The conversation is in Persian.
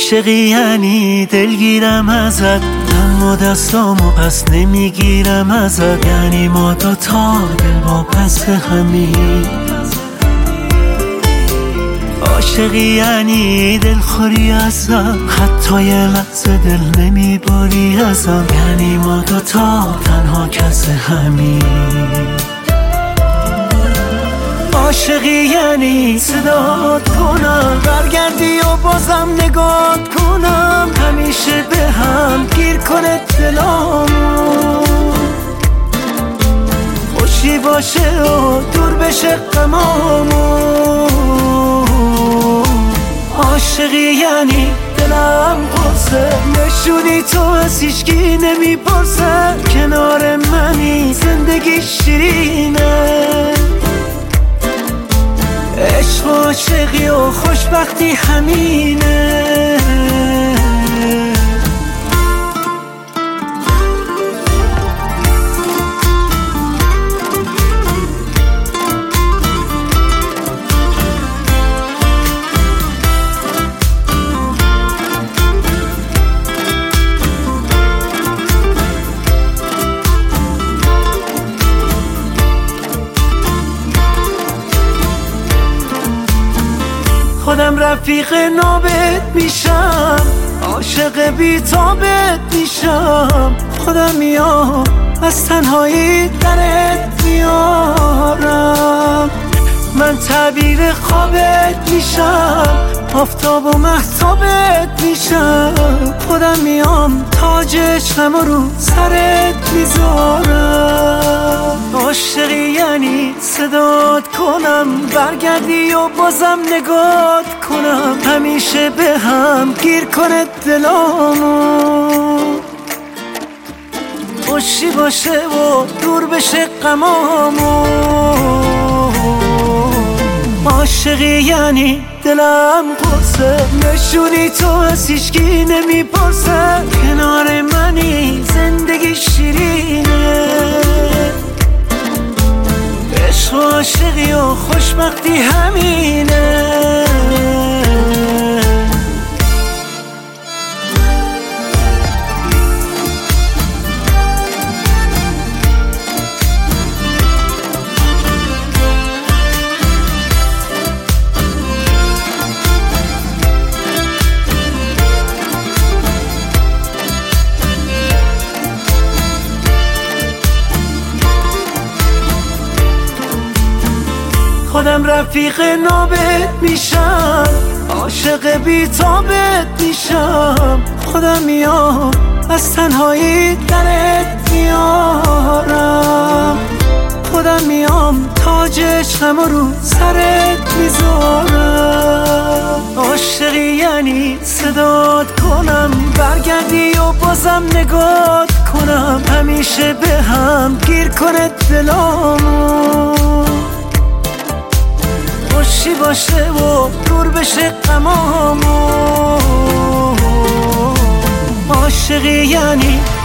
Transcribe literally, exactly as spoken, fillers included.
عاشقی یعنی دلگیرم ازت، اما دستامو پس نمیگیرم ازت. یعنی ما دوتا دل با پس همین. عاشقی یعنی دلخوری ازم، حتی یه لحظه دل نمیبری ازم. یعنی ما دوتا تنها کس همین. عاشقی یعنی صدات کنم برگردی و بازم نگات کنم، همیشه به هم گیر کنه دلامو، خوشی باشه و دور بشه غمامو. عاشقی یعنی دلم قرصه، نشونی تو از هیچکی نمیپرسه، کنار منی زندگی شیرینه. عشق و عاشقی و خوشبختی همینه. خودم رفیق نابت میشم، عاشق بی‌تابت میشم. خودم میام از تنهایی درت میارم، من تعبیر خوابت میشم، آفتاب و مهتابت میشم. خودم میام تاج عشقم رو سرت میذارم. عاشقی یعنی صدات کنم برگردی و بازم نگات کنم، همیشه به هم گیر کنه دلامو، خوشی باشه و دور بشه غمامو. عاشقی یعنی دلم قرصه، نشونی تو از هیچکی نمیپرسه، کنار منی زندگی شیرینه. عشق و عاشقی و خوشبختی همینه. خودم رفیق نابت میشم، عاشق بی‌تابت میشم. خودم میام از تنهایی درت میارم، خودم میام تاج عشقم رو سرت میذارم. عاشقی یعنی صدات کنم برگردی و بازم نگات کنم، همیشه به هم گیر کنه دلامو، خوشی باشه و دور بشه غمامو. عاشقی یعنی